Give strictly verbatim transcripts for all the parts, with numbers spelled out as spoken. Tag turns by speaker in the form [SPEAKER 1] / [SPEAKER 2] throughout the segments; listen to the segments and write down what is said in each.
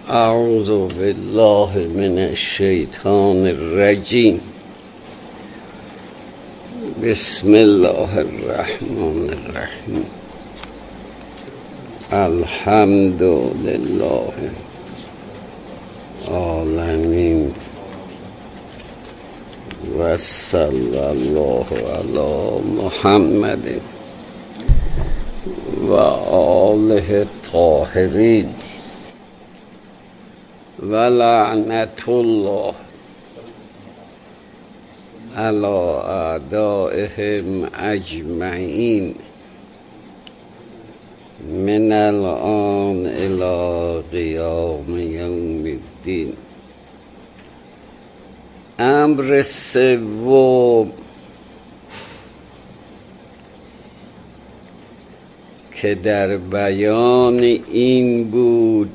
[SPEAKER 1] اعوذ بالله من الشیطان الرجیم. بسم الله الرحمن الرحیم. الحمد لله العالمین و صلی الله علی محمد و آله الطاهرین و لعنت الله علی اعدائهم اجمعین من الان الی قیام یوم الدین. امر سوم که در بیان این بود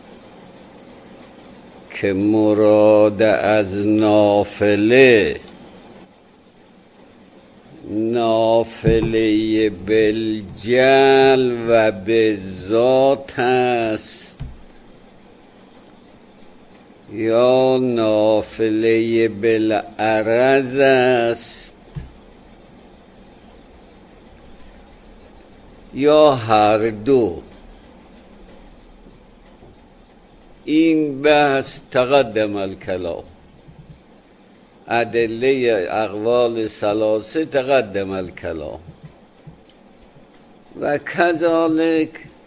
[SPEAKER 1] که مراد از نافله نافله بالجل و بالذات است یا نافله بالعرض است یا هر دو. این بحث تقدم الکلام، ادله اقوال ثلاثه تقدم الکلام و کذالک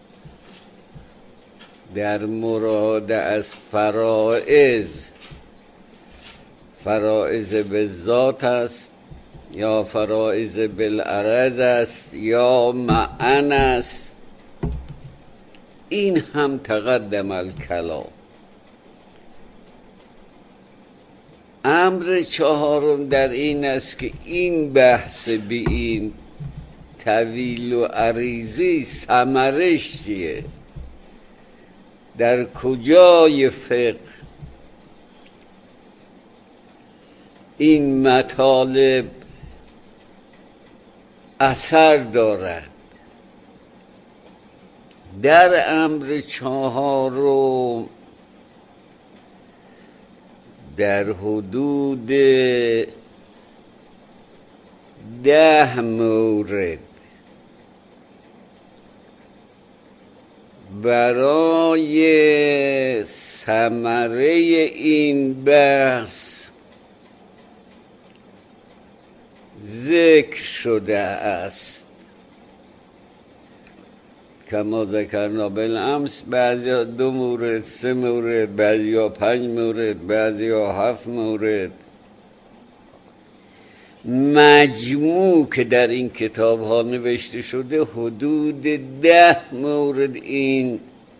[SPEAKER 1] در مراد از فرائض فرائض بالذات است یا فرائض بالعرض است یا معن است. این هم تقدم الکلام. امر چهارم در این است که این بحث به این طویل و عریضی ثمرش چیه، در کجای فقه این مطالب اثر دارد. در امر چهارم در حدود ده مورد برای ثمره این بحث ذکر شده است. کما ذکرنا بالامس، بعضی دو مورد، سه مورد، بعضی پنج مورد، بعضی هفت مورد. مجموع که در این کتاب ها نوشته شده حدود ده مورد این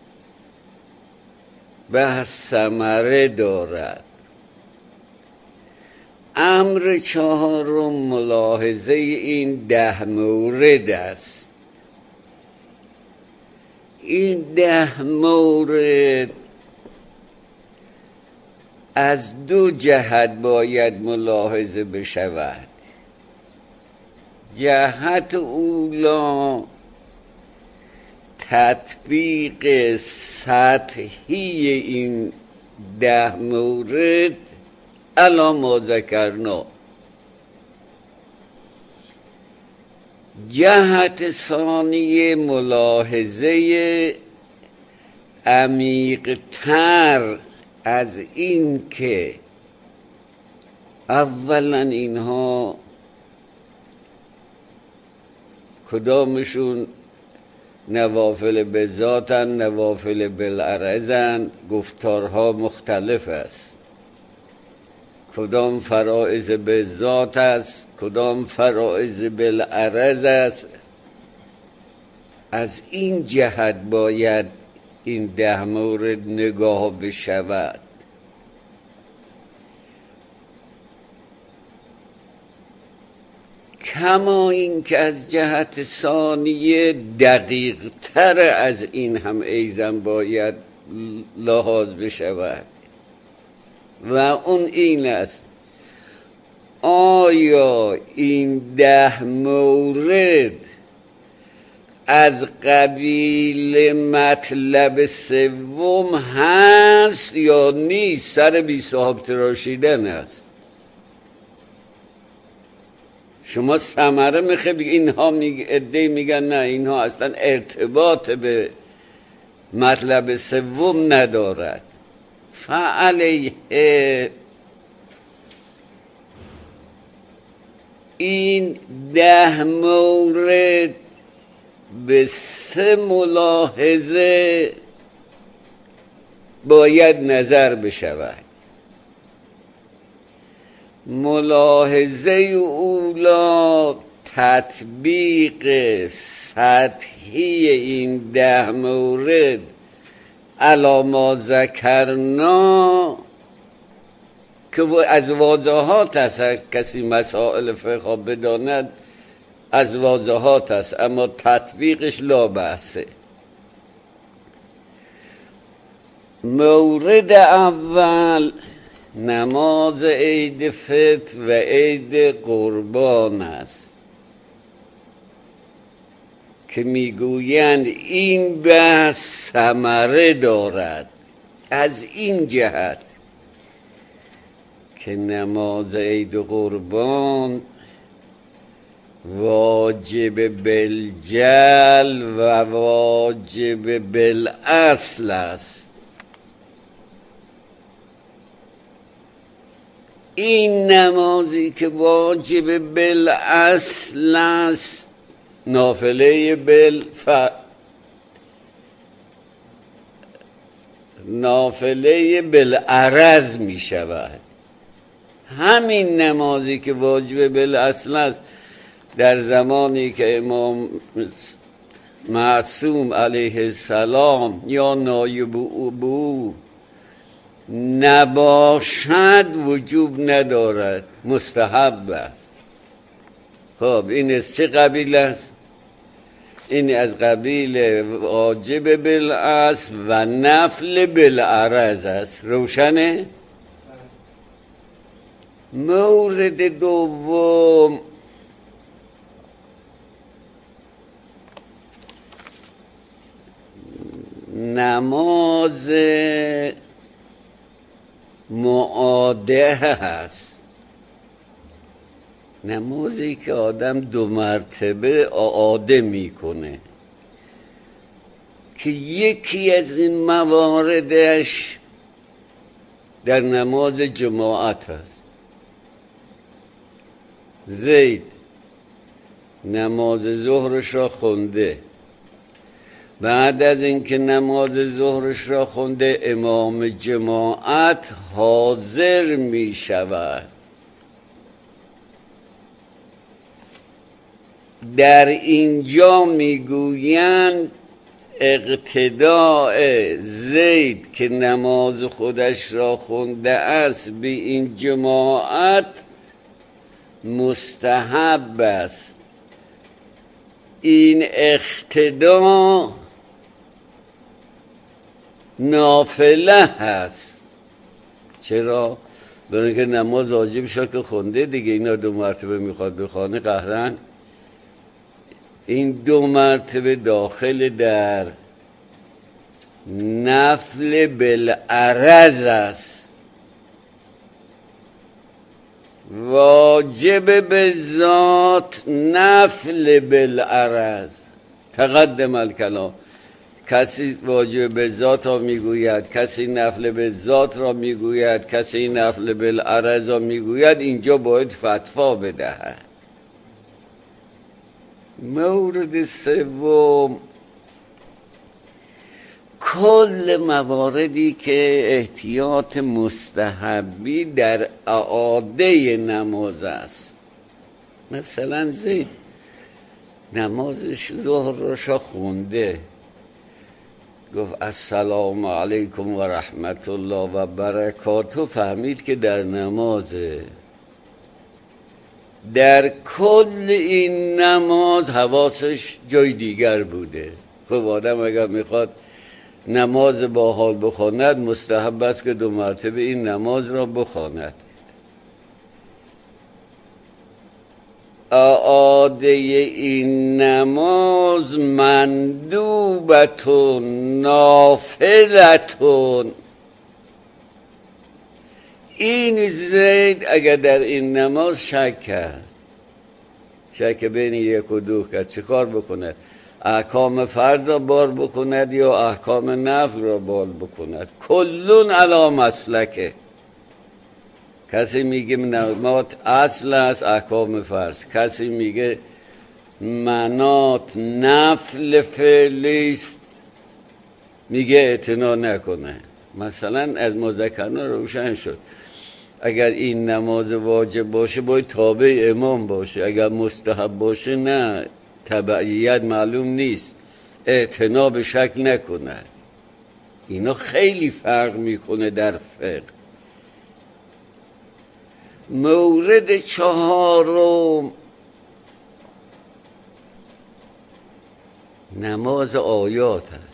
[SPEAKER 1] بحث ثمره دارد. امر چهارم ملاحظه این ده مورد است. این ده مورد از دو جهت باید ملاحظه بشود. جهت اولا تطبیق سطحی این ده مورد علی ما ذکرنا. جهت ثانیه ملاحظه عمیق‌تر از این که اولا اینها کدامشون نوافل بذاتن، نوافل بالعرضن، گفتارها مختلف است. کدام فرائض بالذات است، کدام فرائض بالعرض است. از این جهت باید این ده مورد نگاه بشود. کما این که از جهت ثانیه دقیق تر از این هم ایضا باید لحاظ بشود و اون این است: آیا این ده مورد از قبیل مطلب سوم هست یا نیست؟ سر بی صاحب تراشیدن است. شما ثمره میخواید، اینها میگه ادعی میگن نه اینها اصلا ارتباط به مطلب سوم ندارد. فعلیه این ده مورد به سه ملاحظه باید نظر بشود. ملاحظه اولا تطبیق سطحی این ده مورد علی ما ذکرنا که از واضحات است. کسی مسائل فقه بداند از واضحات است، اما تطبیقش لا بأسه. مورد اول نماز عید فطر و عید قربان است که میگویند این بحث ثمره دارد از این جهت که نماز عید قربان واجب بالجل و واجب بالاصل است. این نمازی که واجب بالاصل است نافله بالف نافله بالعرض می شود. همین نمازی که واجب بالاصل است در زمانی که امام معصوم علیه السلام یا نایب او نباشد وجوب ندارد، مستحب است. خب این از چه قبیل است؟ این از قبیل واجب بالاصل و نفل بالعرض است. روشنه؟ مورد دوم نماز معاده هست، نمازی که آدم دو مرتبه اعاده میکنه که یکی از این مواردش در نماز جماعت هست. زید نماز ظهرش را خونده، بعد از اینکه نماز ظهرش را خونده امام جماعت حاضر می شود. در اینجا میگویند اقتداء زید که نماز خودش را خونده است به این جماعت مستحب است. این اقتدا نافله هست. چرا؟ برای اینکه نماز واجب شد که خونده دیگه، اینا دو مرتبه میخواد بخوانه قهرن. این دو مرتبه داخل در نفل بالعرض است. واجب به ذات نفل بالعرض تقدم الکلام. کسی واجب به ذات را میگوید، کسی نفل به ذات را میگوید، کسی نفل بالعرض را میگوید، اینجا باید فتوا بدهد. مورد سوم کل مواردی که احتیاط مستحبی در اعاده نماز است. مثلا زید نمازش ظهر را خونده، گفت السلام علیکم و رحمت الله و برکاته، فهمید که در نمازه. در کل این نماز حواسش جای دیگر بوده. خب آدم اگر میخواد نماز با حال بخواند مستحب است که دو مرتبه این نماز را بخواند. اعاده اعاده این نماز مندوبتون نافلتون. این زید اگر در این نماز شک کرد، شک بین یک و دو کرد، چه کار بکند؟ احکام فرض را بار بکند یا احکام نفل را بار بکند؟ کلون علی مسلکه. کسی میگه منات اصل است احکام فرض، کسی میگه منات نفل فعلیست، میگه اعتنا نکنه. مثلا از مذکرنا روشن شد اگر این نماز واجب باشه باید تابع امام باشه، اگر مستحب باشه نه، تبعیت معلوم نیست، اعتنا به شک نکند. اینا خیلی فرق میکنه در فقه. مورد چهارم نماز آیات است.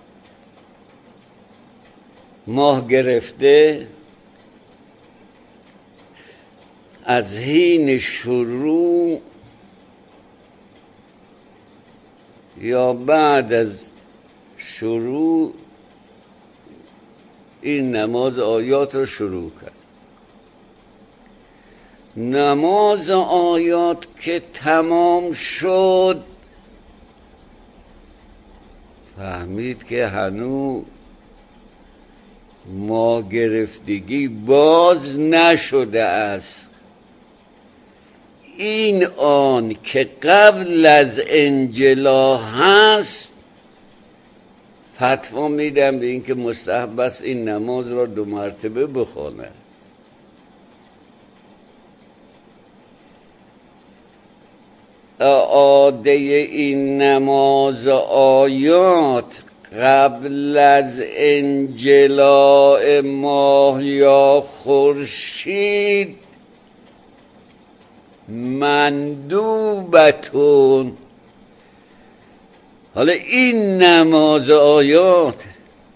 [SPEAKER 1] ماه گرفته، از حین شروع یا بعد از شروع این نماز آیات رو شروع کرد. نماز آیات که تمام شد فهمید که هنوز ما گرفتگی باز نشده است. این آن که قبل از انجلا هست فتوا میدم به این که مستحب است این نماز را دو مرتبه بخواند. اعاده این نماز آیات قبل از انجلاء ماه یا خورشید مندوبتون. حالا این نماز آیات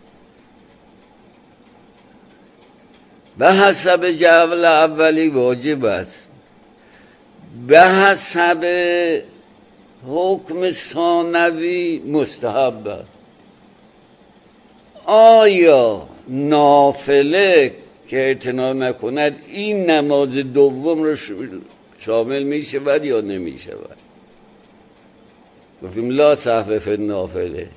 [SPEAKER 1] به حسب جعل اولی واجب است، به حسب حکم ثانوی مستحب است. آیا نافله که اعتنا نکند این نماز دوم رو شامل می شود یا نمی شود؟ گفتیم لا سهو فی النافله.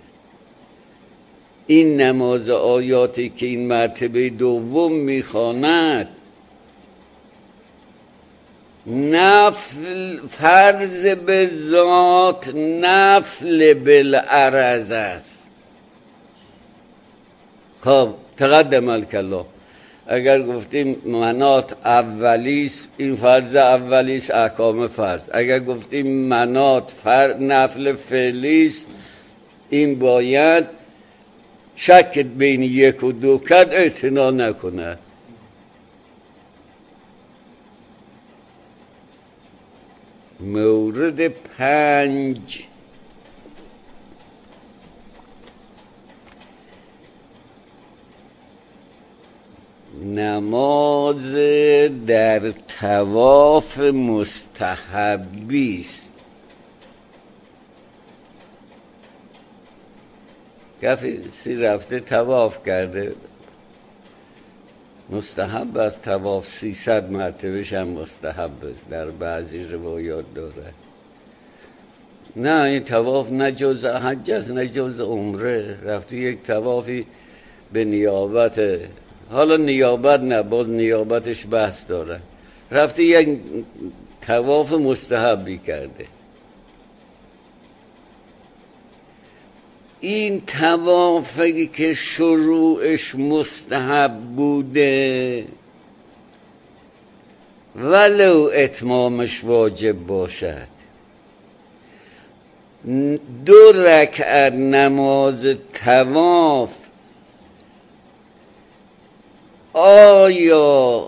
[SPEAKER 1] این نماز آیاتی که این مرتبه دوم می خواند نفل فرض به ذات، نفل بالعرض است. خب تقدم الکلام. اگر گفتیم منات اولیست این فرض اولیست احکام فرض، اگر گفتیم منات فر... نفل فعلیست این باید شک بین یک و دو کرد اعتنا نکنه. مورد پنج نماز در طواف مستحبی است. کسی رفته طواف کرده مستحب است، طواف سیصد مرتبهش هم مستحب در بعضی روایات داره. نه این طواف نه جز حج است نه جز عمره. رفته یک طوافی به نیابت، حالا نیابت نه باز نیابتش بحث داره، رفته یک طواف مستحبی کرده. این طوافی که شروعش مستحب بوده ولو اتمامش واجب باشد، دو رکعت نماز طواف آیا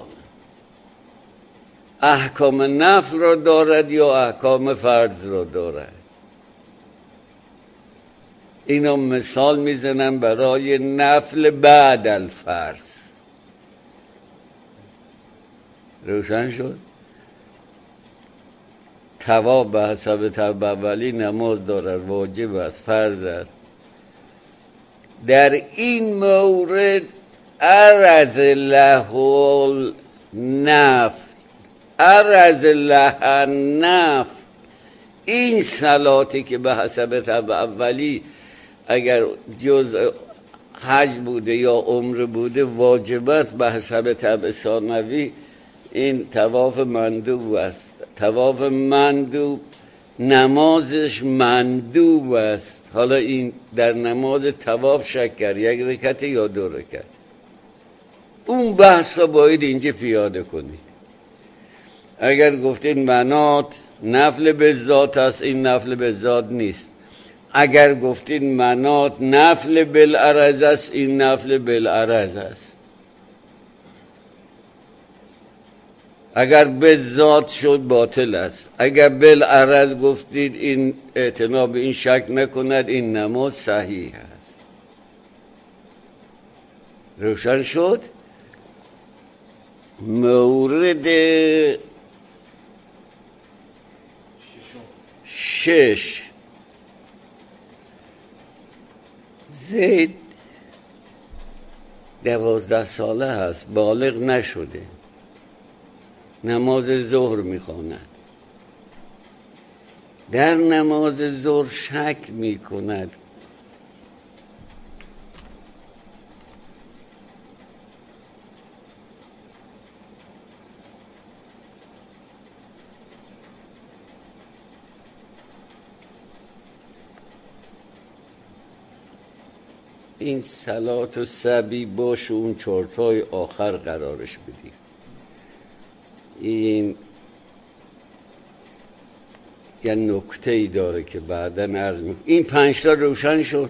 [SPEAKER 1] احکام نفل را دارد یا احکام فرض را دارد؟ اینا مثال میزنم برای نفل بعد الفرض. روشن شد؟ طواف به حسب طب اولی نماز دارد، واجب است، فرض است. در این مورد عرض له النفل عرض له النفل، این صلاتی که به حسب طب اولی اگر جز حج بوده یا عمره بوده واجب است، به حسب طب ثانوی این طواف مندوب است. طواف مندوب نمازش مندوب است. حالا این در نماز طواف شک کرد یک رکعت یا دو رکعت، اون بحث رو باید اینجا پیاده کنید. اگر گفتین منات نفل به ذات است، این نفل به ذات نیست. اگر گفتین منات نفل بالعرض است، این نفل بالعرض است. اگر به ذات شد باطل است. اگر بالعرض گفتید این اعتنا به این شک نکند، این نماز صحیح است. روشن شد؟ مورد شش، زید دوازده ساله هست، بالغ نشده، نماز ظهر میخواند. در نماز ظهر شک میکند این صلات و سبی باش و اون چرتای آخر قرارش بدیم. این یه نکته ای داره که بعدا عرض میکنم. این پنج تا روشن شد.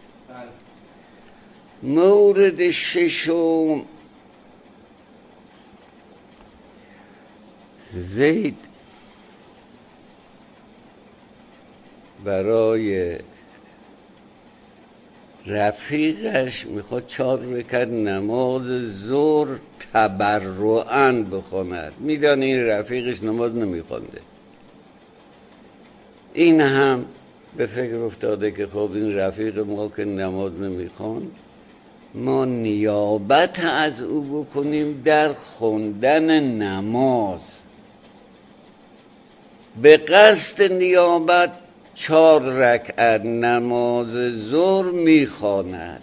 [SPEAKER 1] مورد ششم، زید برای رفیقش میخواد چهار رکعت نماز ظهر تبرعاً بخواند. میدانه این رفیقش نماز نمیخوانده. این هم به فکر افتاده که خب این رفیق ما که نماز نمیخوان، ما نیابت از او بکنیم در خوندن نماز. به قصد نیابت چهار رکعت نماز ظهر میخواند.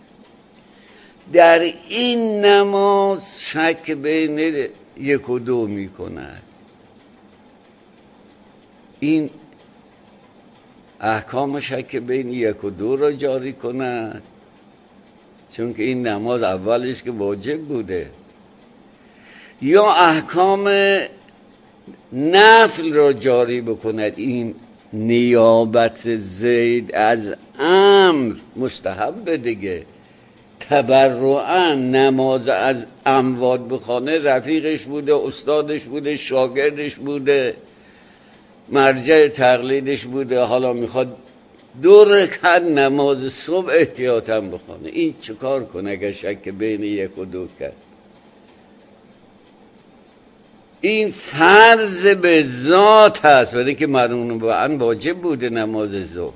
[SPEAKER 1] در این نماز شک بین یک و دو میکند. این احکام شک بین یک و دو را جاری کند، چون که این نماز اولش که واجب بوده، یا احکام نفل را جاری بکند. این نیابت زید از امر مستحب دیگه. تبرعاً نماز از اموات بخونه، رفیقش بوده، استادش بوده، شاگردش بوده، مرجع تقلیدش بوده، حالا میخواد دو رکعت نماز صبح احتیاطاً بخونه. این چه کار کنه اگر شک بین یک و دو کرد؟ این فرض به ذات هست، برای که معلوم باید واجب بوده نماز ظهر.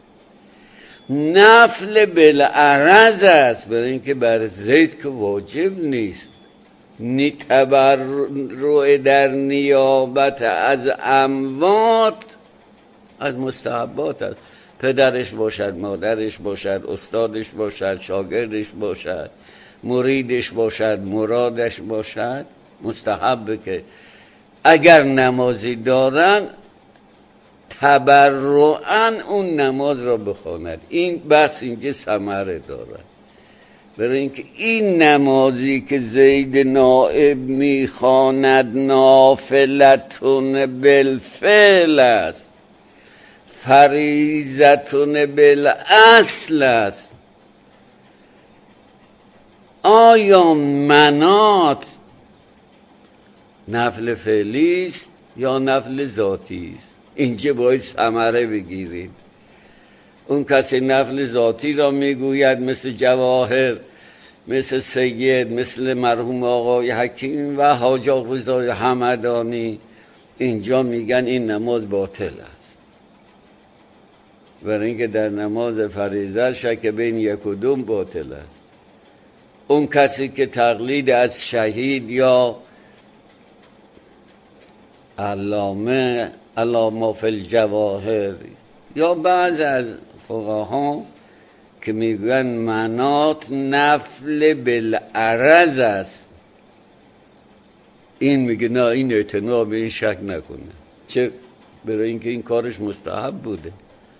[SPEAKER 1] نفل بالعرض است، برای اینکه بر زید که واجب نیست. نی تبرع در نیابت از اموات از مستحبات است. پدرش باشد، مادرش باشد، استادش باشد، شاگردش باشد، مریدش باشد، مرادش باشد، مستحبه که اگر نمازی دارن تبرعاً اون نماز را بخواند. این بس اینجا ثمره دارد، برای اینکه این نمازی که زید نائب میخواند نافلتون بالفعل است، فریضتون بالاصل است. آیا منات نفل فعلی است یا نفل ذاتی است؟ اینجا باید ثمره بگیرید. اون کسی نفل ذاتی را میگوید مثل جواهر، مثل سید، مثل مرحوم آقای حکیم و حاج آقا رضا همدانی، اینجا میگن این نماز باطل است، برای اینکه در نماز فریضه شک بین یک و دو باطل است. اون کسی که تقلید از شهید یا علامه علامه فی الجواهر یا بعض از فقها که میگن منات نفل بالعرض است، این میگه نه، این اعتنا به این شک نکنه. چه؟ برای اینکه این کارش مستحب بوده.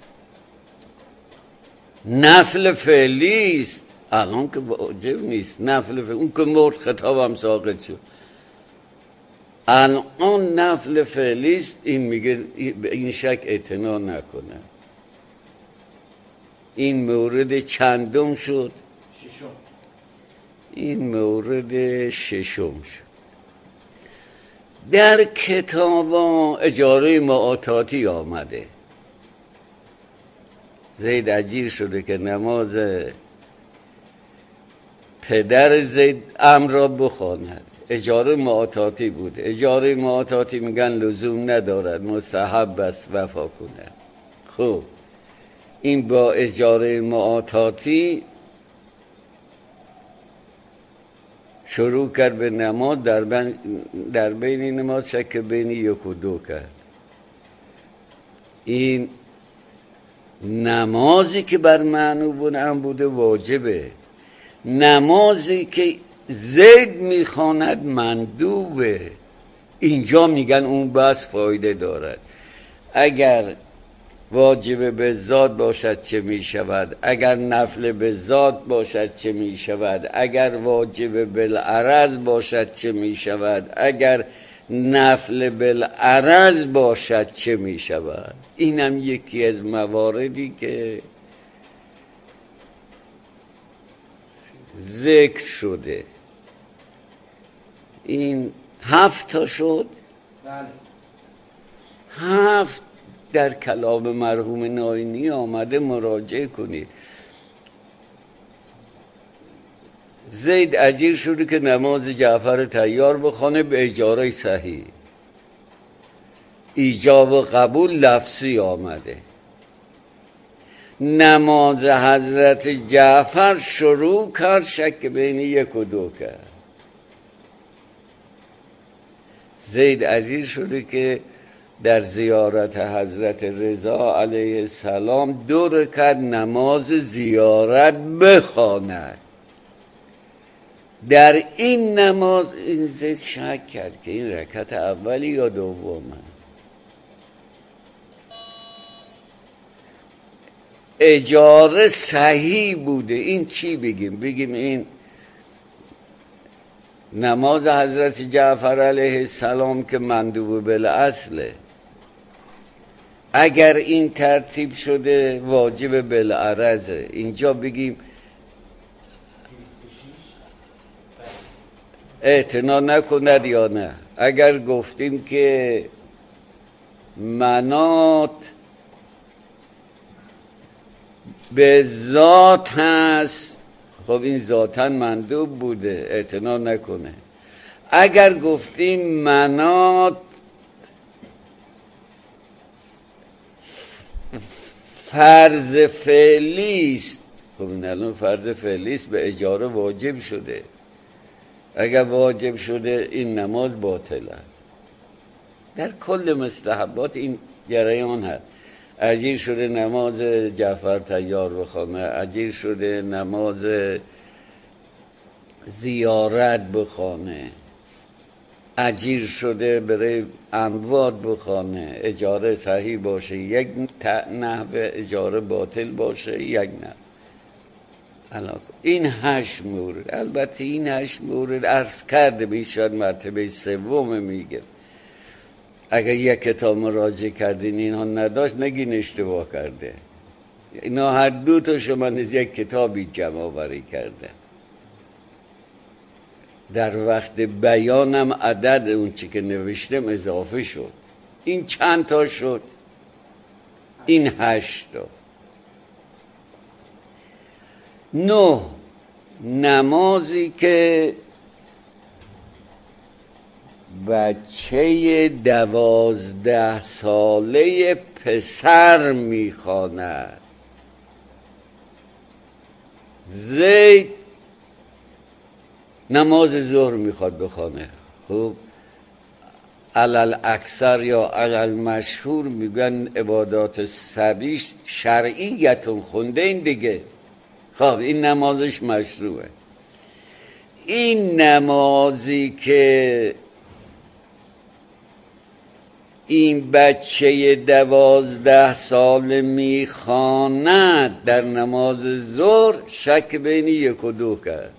[SPEAKER 1] نفل فعلی است، الان که واجب نیست. نفل فعلی اون که مرد خطابم ساقط شد، الان نفل فعلی است، این میگه به این شک اعتنا نکنه. این مورد چندم شد؟
[SPEAKER 2] ششم.
[SPEAKER 1] این مورد ششم شد. در کتاب اجاره معاطاتی آمده، زید اجیر شده که نماز پدر زید عمرو را بخواند. اجاره معاطاتی بود. اجاره معاطاتی میگن لزوم ندارد، مستحب است وفا کنه. خب این با اجاره معاطاتی شروع کرد به نماز، در, بین در بین نماز شک بین یک و دو کرد. این نمازی که بر معنوبون هم بوده واجبه، نمازی که زید میخواند مندوبه. اینجا میگن اون بس فایده دارد. اگر واجب به ذات باشد چه می شود، اگر نفل به ذات باشد چه می شود، اگر واجب بالعرض باشد چه می شود، اگر نفل بالعرض باشد چه می شود. اینم یکی از مواردی که ذکر شده. این هفت تا شد.
[SPEAKER 2] بله.
[SPEAKER 1] هفت در کلام مرحوم ناینی آمده، مراجعه کنید. زید اجیر شده که نماز جعفر طیار بخونه به اجاره صحیح. ایجاب و قبول لفظی آمده. نماز حضرت جعفر شروع کرد، شک بین یک و دو کرد. زید اجیر شده که در زیارت حضرت رضا علیه السلام دو رکعت نماز زیارت بخواند. در این نماز این زید شک کرد که این رکعت اولی یا دومه. اجاره صحیح بوده. این چی بگیم؟ بگیم این نماز حضرت جعفر علیه السلام که مندوب بالاصله، اگر این ترتیب شده واجب بالعرضه. اینجا بگیم اعتنا نکند یا نه. اگر گفتیم که منات به ذات هست، خب این ذاتاً مندوب بوده، اعتنا نکنه. اگر گفتیم منات فرض فعلی است، خب این الان فرض فعلی است، به اجاره واجب شده. اگر واجب شده این نماز باطل است. در کل مستحبات این جریان هست. اجیر شده نماز جعفر طیار بخونه، اجیر شده نماز زیارت بخونه، اجیر شده برای اموات بخونه. اجاره صحیح باشه، یک نحوه اجاره باطل باشه، یک نحوه. این هشت مورد. البته این هشت مورد عرض کرده بیشتر مرتبه سوم میگه. اگر یک کتاب مراجعه کردین اینها نداشت نگین اشتباه کرده. اینا هر دو تا شما از یک کتابی جمع آوری کرده. در وقت بیانم عدد اون چی که نوشتم اضافه شد. این چند تا شد؟ این هشت تا. نه، نمازی که بچه دوازده ساله پسر میخواند. زید نماز ظهر میخواد بخونه. خب علل اکثر یا علل مشهور میگن عبادات سبیش شرعیتون خونده این دیگه. خب این نمازش مشروعه. این نمازی که این بچه دوازده سال میخواند در نماز ظهر، شک بین یک و دو کرد.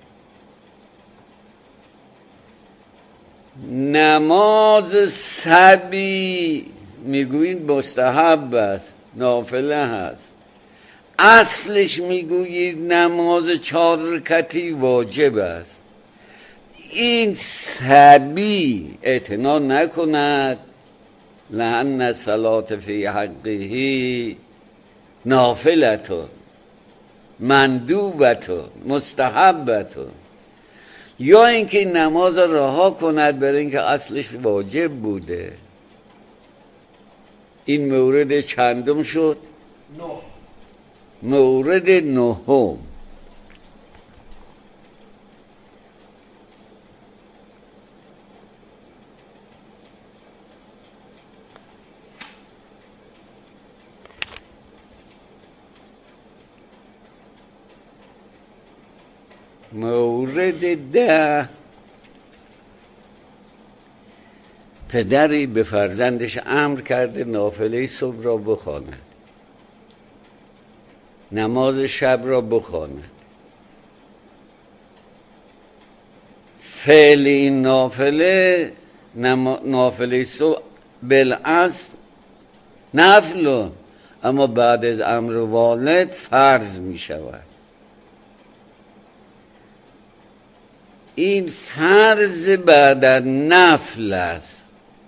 [SPEAKER 1] نماز صبی میگویید مستحب است، نافله هست. اصلش میگویید نماز چهار رکعتی واجب است. این صبی اعتنا نکند، لأن صلاة فی حقه نافلتون مندوبتون مستحبتون، یا اینکه نماز رها کند برای اینکه اصلش واجب بوده. این مورد چندم شد؟ نه. مورد نهم. مورد ده، پدری به فرزندش امر کرده نافله صبح را بخواند، نماز شب را بخواند. فعل این نافله نافله صبح بالاصل نفل، اما بعد از امر والد فرض می شود. این فرض بعد از نفل است.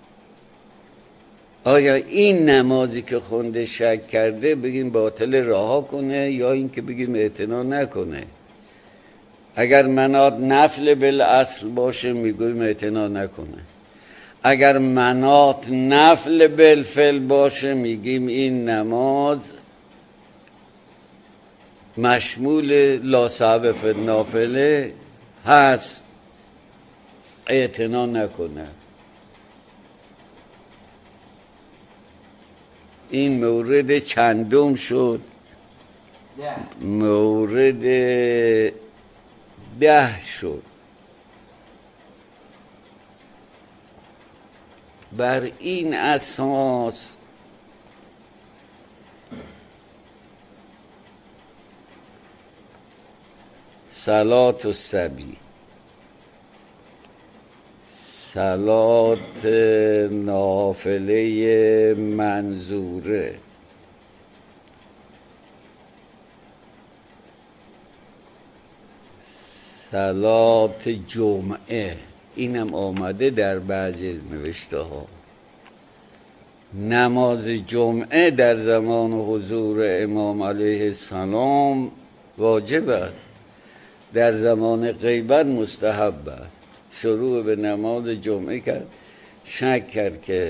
[SPEAKER 1] آیا این نمازی که خونده شک کرده بگیم باطل رها کنه یا اینکه بگیم اعتنا نکنه؟ اگر منات نفل بالاصل باشه میگویم اعتنا نکنه. اگر منات نفل بالفعل باشه میگیم این نماز مشمول لا سبب فی النافله هست، اعتنا نکنه. این مورد چندم شد؟ مورد ده شد. بر این اساس صلات الصبی، صلات نافله منظوره، صلات جمعه، اینم آمده در بعضی از نوشته ها. نماز جمعه در زمان حضور امام علیه السلام واجب است، در زمان غیبت مستحب است. شروع به نماز جمعه کرد، شک کرد که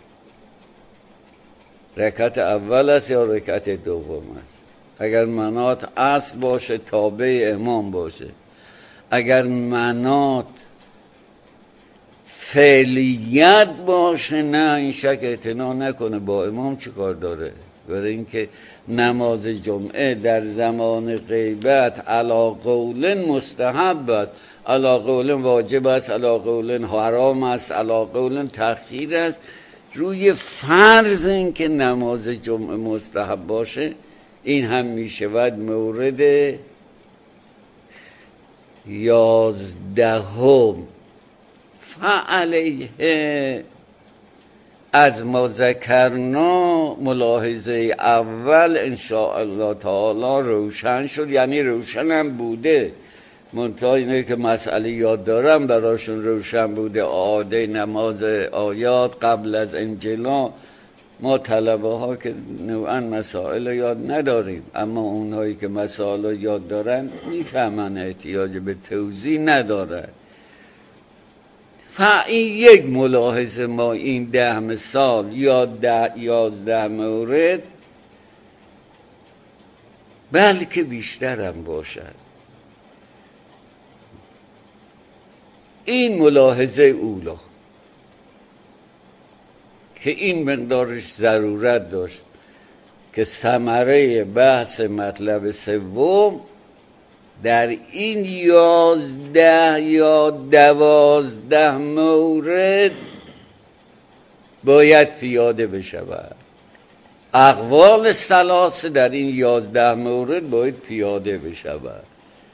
[SPEAKER 1] رکعت اول است یا رکعت دوم است. اگر منات اصل باشه تابع امام باشه، اگر منات فعلیت باشه نه، این شک اعتنا نکنه با امام چی کار داره. برای اینکه نماز جمعه در زمان غیبت علی قول مستحب است، علی قول واجب است، علی قول حرام است، علی قول تأخیر است. روی فرض این که نماز جمعه مستحب باشه این هم می شود مورد یازدهم. فعلیه از ما ذکرنا ملاحظه اول ان شاء الله تعالی روشن شد، یعنی روشن هم بوده، منتها اینه که مسئله یاد دارم براشون روشن بوده. عاده نماز آیات قبل از انجلا، ما طلبه ها که نوعا مسائل یاد نداریم، اما اونهایی که مسائل یاد دارن میفهمن، احتیاج به توضیح نداره. فاین یک ملاحظه ما این ده مثال یا ده یازده مورد بلکه بیشتر هم باشد. این ملاحظه اولا که این مقدارش ضرورت داشت که ثمره بحث مطلب سوم در این یازده یا دوازده مورد باید پیاده بشود. اقوال ثلاثه در این یازده مورد باید پیاده بشود.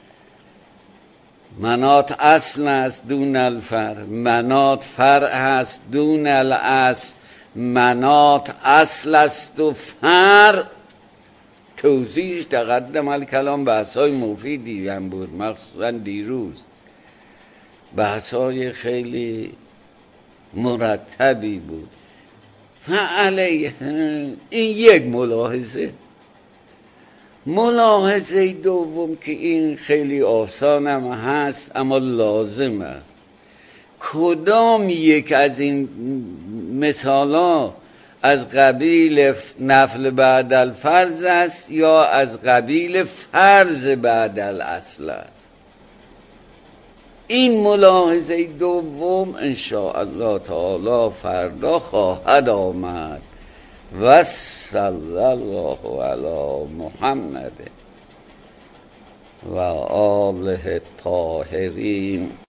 [SPEAKER 1] منات اصل است دون الفرع، منات فرع است دون الاصل، منات اصل است و فرع. توضیحش تقدم الکلام بحث‌های مفیدی هم بود، مخصوصا دیروز بحث‌های خیلی مرتبی بود. فعلیه این یک ملاحظه. ملاحظه دوم که این خیلی آسان هم هست اما لازم است، کدام یک از این مثالا از قبیل نفل بعد الفرض است یا از قبیل فرض بعد الاصل است. این ملاحظه دوم ان شاء الله تعالی فردا خواهد آمد. و صلی الله علی محمد و آله الطاهرین.